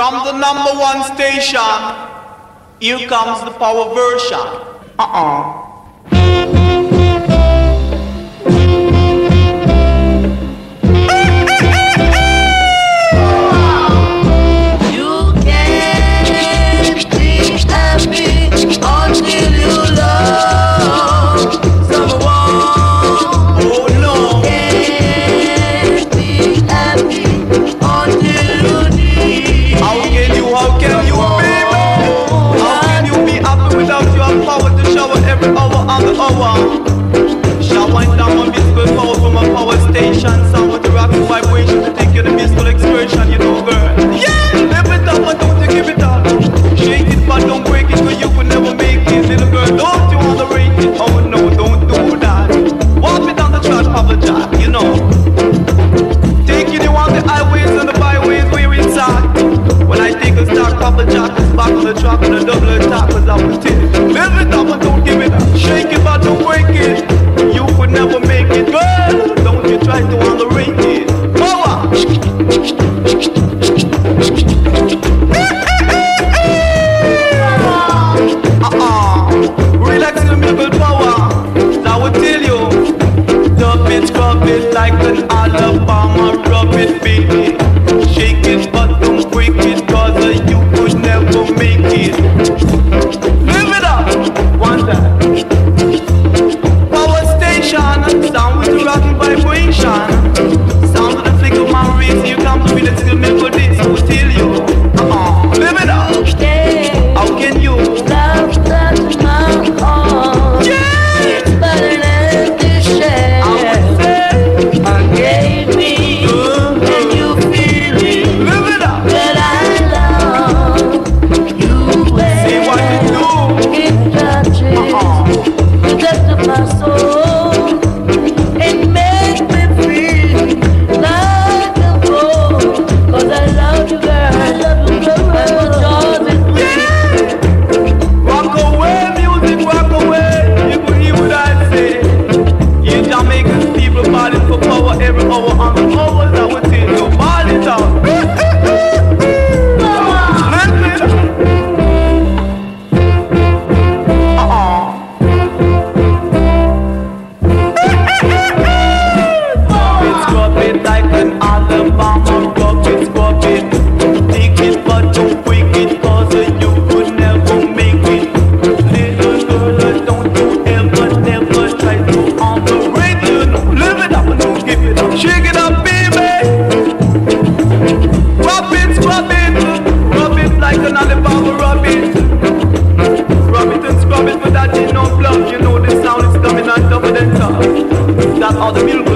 From the number one station, here comes the power version. You can't be happy until you love someone. Oh no. Can't be happy until you need. How can you baby? How can you be happy without your power to shower every hour on the hour? Showering down my musical power from a power station. Sound with the rocking vibration to take you to musical excursion, you know, girl. Yeah, live it up and don't you give it up. Shake it but don't break it, cause you could never make it. Little girl, don't you underrate it. Oh no, don't do that. Walk it on the track, Papa Jack, you know. Taking you on the highways and the byways where it's at. When I take a start, Papa Jack is back on the track and a double attack, cause I will take it. Live it up and don't give it up. Shake it but don't break it. You could never make it, girl. Don't you try to underrate it. Power. Relax the musical power. I will tell you. Dub it, scrub it like an Alabama. Rub it, baby. Shake it but don't break it, cause you could never make it. Live it up. One time. Power station, sound with the rocking vibration. Sound of the flick of my wrist. You come to me, let's still make for this. I will tell you. Live it up. How can you? Love touch my heart. Yeah. It's better than to share. I would say. I gave me, and you feel it. Live it up. That I love you. See what you do. It touches the depth of my soul. It makes me feel like a fool. 'Cause I love you, girl. I love you, girl. And my jaws is Rock away, music, rock away. You could hear what I say. You Jamaican people balling for power every hour on the hours. I would say you ball it out. Listen. Scrub it like an Alabama. Rub it, scrub it. Take it but don't break it, cause you could never make it. Little girl, don't you ever, never try to underrate it. Live it up and don't give it up. Shake it up, baby. Rub it, scrub it. Rub it like an Alabama, rub it. Rub it and scrub it, but that ain't no bluff. You know the sound is coming on top of the top. That's how the milk